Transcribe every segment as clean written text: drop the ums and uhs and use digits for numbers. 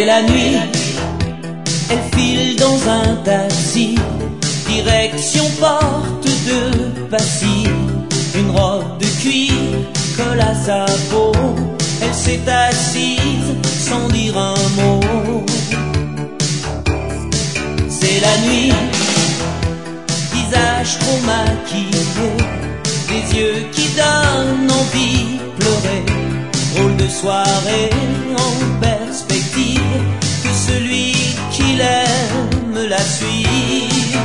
C'est la nuit, elle file dans un taxi, direction porte de Passy. Une robe de cuir colle à sa peau, elle s'est assise sans dire un mot. C'est la nuit, visage trop maquillé, des yeux qui donnent envie de pleurer. Drôle de soirée en perspective, que celui qui l'aime la suive.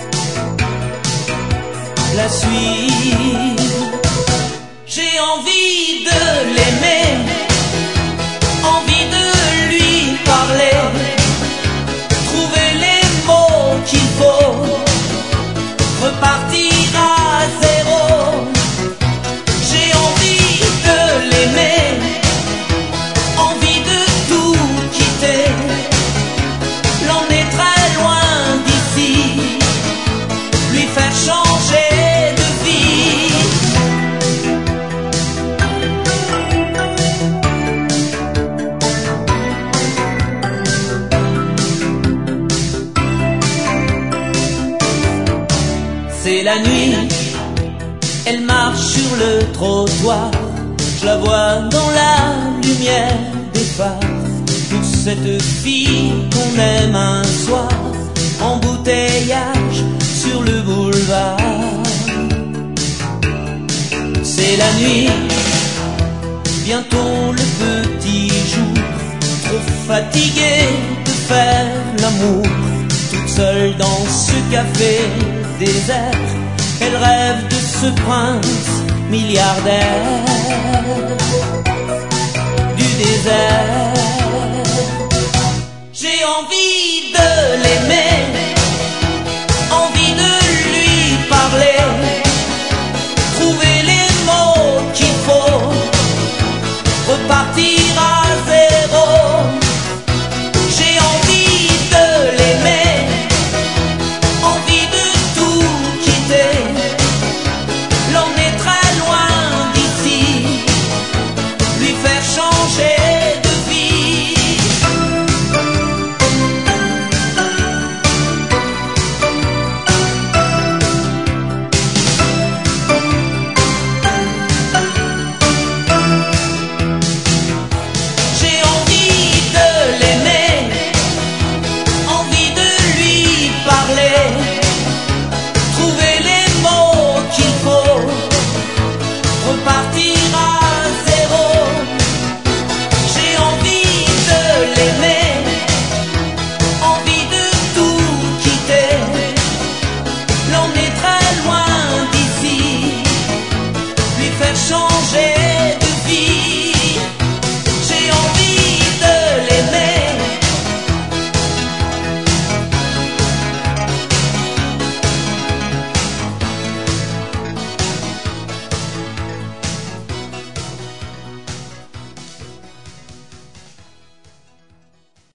La suive. J'ai envie de l'aimer, envie de lui parler, trouver les mots qu'il faut, repartir à zéro. J'ai envie de l'aimer, envie de tout quitter, l'emmener très loin d'ici, lui faire changer de vie. C'est la nuit, elle marche sur le trottoir, je la vois dans la lumière des phares. Pour cette fille qu'on aime un soir, embouteillage sur le boulevard. C'est la nuit, bientôt le petit jour, trop fatiguée de faire l'amour, toute seule dans ce café désert, elle rêve de ce prince milliardaire du désert. J'ai envie de l'aimer,